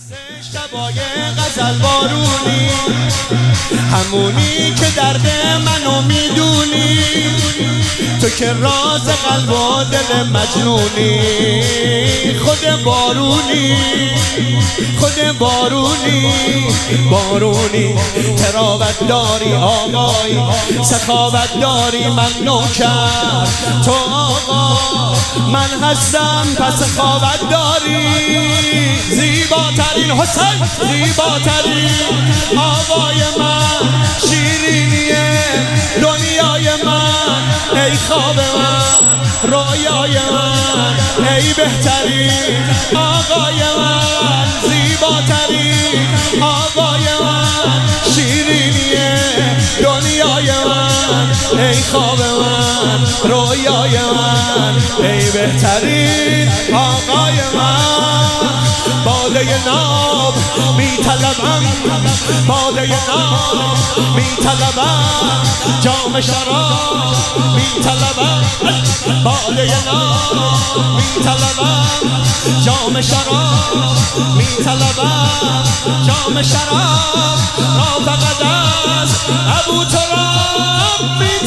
شبای غزل بارونی، همونی که درد منو میدونی، تو که راز قلب و دل مجنونی. خود بارونی، خود بارونی، بارونی. تراوت داری آقای، سخاوت داری من نوکر، تو آقا من هستم پس سخاوت داری. زیباترین حسین، زیباترین آقای من، شیرینیه دنیای من، ای خواب من، رویای من، ای بهترین آقای من، زیباترین آقای من، شیرینیه دنیای من، ای خواب من، رویای من، ای بهترین آقای من. باده ناب میطلبم، باده ناب میطلبم، جام شراب میطلبم، باده ناب میطلبم، جام شراب میطلبم، جام شراب را فقط از ابو تراب